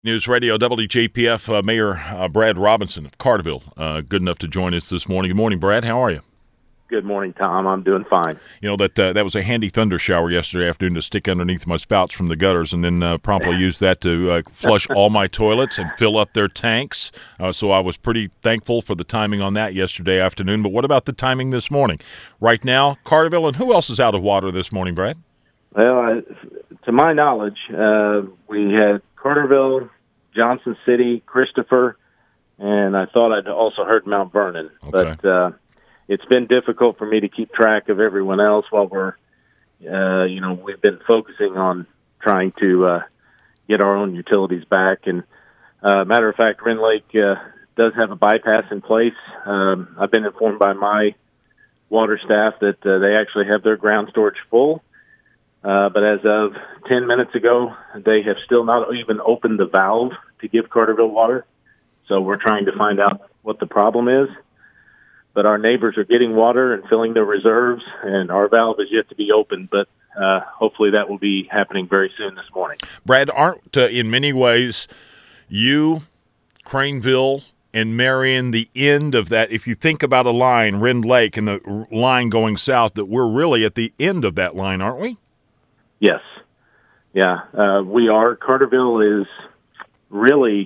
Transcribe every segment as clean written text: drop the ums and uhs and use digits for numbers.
News Radio WJPF Mayor Brad Robinson of Carterville, good enough to join us this morning. Good morning, Brad. How are you? Good morning, Tom. I'm doing fine. You know, that was a handy thunder shower yesterday afternoon to stick underneath my spouts from the gutters, and then promptly used that to flush all my toilets and fill up their tanks. So I was pretty thankful for the timing on that yesterday afternoon. But what about the timing this morning? Right now, Carterville, and who else is out of water this morning, Brad? Well, to my knowledge, we had Carterville, Johnson City, Christopher, and I thought I'd also heard Mount Vernon. Okay. But it's been difficult for me to keep track of everyone else while we're, we've been focusing on trying to get our own utilities back. And matter of fact, Rend Lake does have a bypass in place. I've been informed by my water staff that they actually have their ground storage full. But as of 10 minutes ago, they have still not even opened the valve to give Carterville water. So we're trying to find out what the problem is. But our neighbors are getting water and filling their reserves, and our valve is yet to be opened. But hopefully that will be happening very soon this morning. Brad, aren't in many ways you, Craneville, and Marion the end of that? If you think about a line, Rend Lake, and the line going south, that we're really at the end of that line, aren't we? Yes. Yeah, we are. Carterville is really,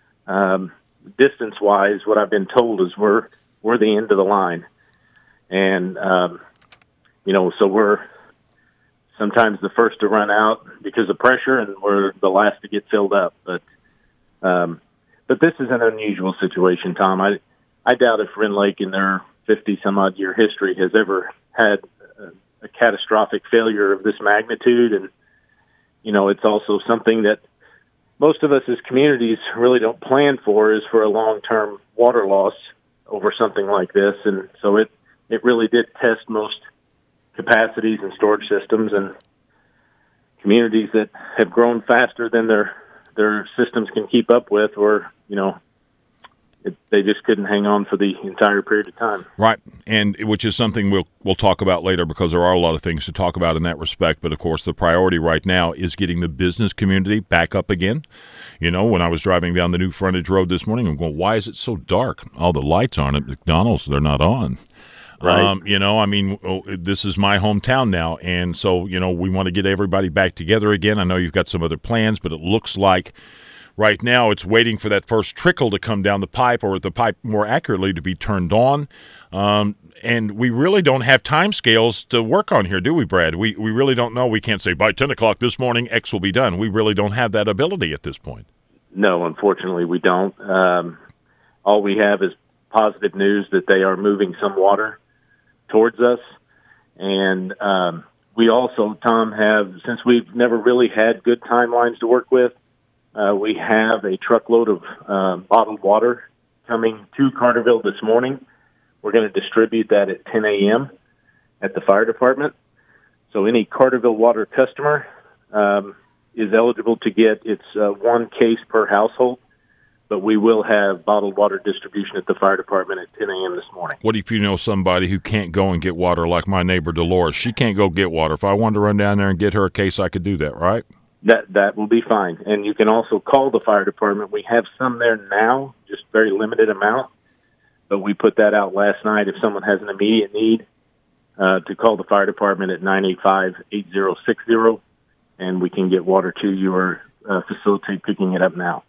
distance-wise, what I've been told is we're the end of the line. And, so we're sometimes the first to run out because of pressure, and we're the last to get filled up. But this is an unusual situation, Tom. I doubt if Rend Lake in their 50-some-odd-year history has ever had a catastrophic failure of this magnitude. And, it's also something that most of us as communities really don't plan for, is for a long-term water loss over something like this. And so it really did test most capacities and storage systems, and communities that have grown faster than their systems can keep up with, or, they just couldn't hang on for the entire period of time. Right, and which is something we'll talk about later, because there are a lot of things to talk about in that respect. But, of course, the priority right now is getting the business community back up again. When I was driving down the new frontage road this morning, I'm going, why is it so dark? All the lights on at McDonald's, they're not on. Right. This is my hometown now, and so, we want to get everybody back together again. I know you've got some other plans, but it looks like right now it's waiting for that first trickle to come down the pipe, or the pipe more accurately to be turned on. And we really don't have time scales to work on here, do we, Brad? We really don't know. We can't say by 10 o'clock this morning X will be done. We really don't have that ability at this point. No, unfortunately we don't. All we have is positive news that they are moving some water towards us. And we also, Tom, since we've never really had good timelines to work with, we have a truckload of bottled water coming to Carterville this morning. We're going to distribute that at 10 a.m. at the fire department. So any Carterville water customer is eligible to get one case per household, but we will have bottled water distribution at the fire department at 10 a.m. this morning. What if you know somebody who can't go and get water, like my neighbor Dolores? She can't go get water. If I wanted to run down there and get her a case, I could do that, right? That will be fine. And you can also call the fire department. We have some there now, just very limited amount, but we put that out last night. If someone has an immediate need, to call the fire department at 985-8060, and we can get water to you or facilitate picking it up now.